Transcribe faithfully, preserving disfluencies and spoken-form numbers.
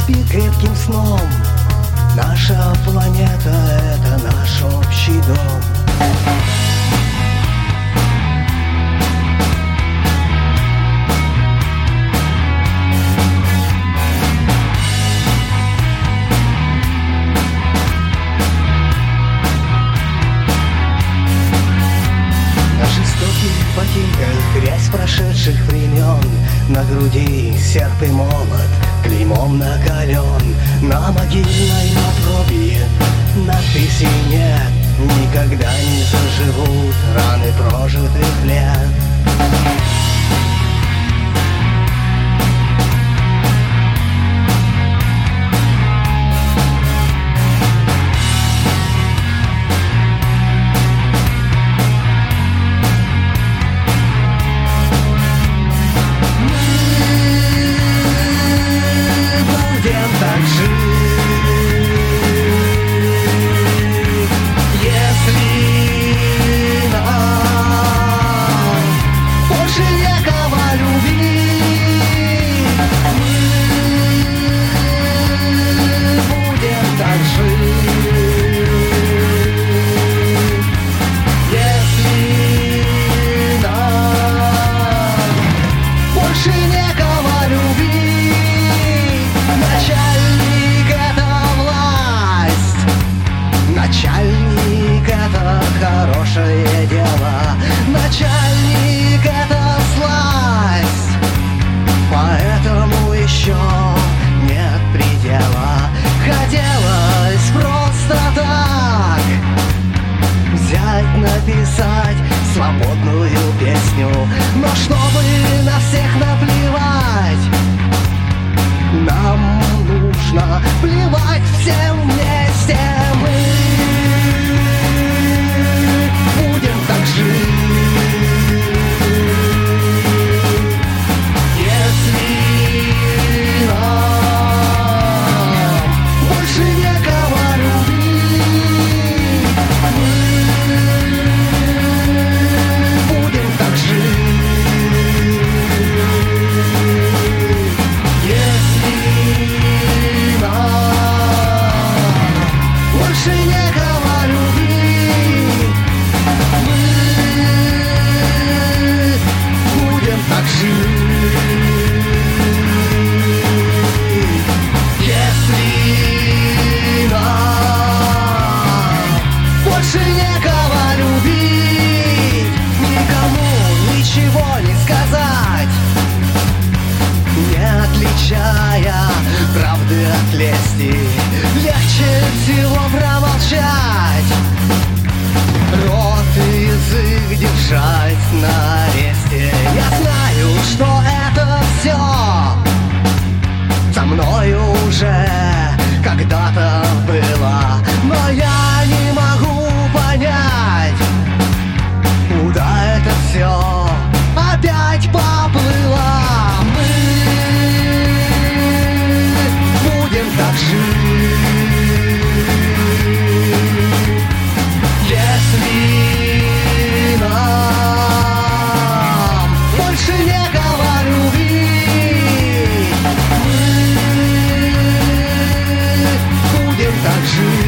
спи крепким сном. Наша планета — это наш общий дом. Ботинках грязь прошедших времен, на груди серп и молот клеймом накален. На могильной надгробии надписи нет, никогда не заживут раны прожитых лет. Начальник — это хорошее дело, начальник — это сласть, поэтому еще нет предела. Хотелось просто так взять, написать свободную песню, но чтобы на всех наплевать, нам нужно плевать всем вместе. Мы будем так жить, если нам больше некого любить. Мы будем так жить, если нам больше некого любить. Мы будем так жить, если нам больше некого любить. Никому ничего не сказать, не отличая правды от лести. Легче всего промолчать, рот и язык держать на аресте. Я знаю, что это все со мною уже когда-то было, но я не могу понять, куда это все опять поплыло. Мы будем так жить, если нам больше некого любить. Мы будем так жить.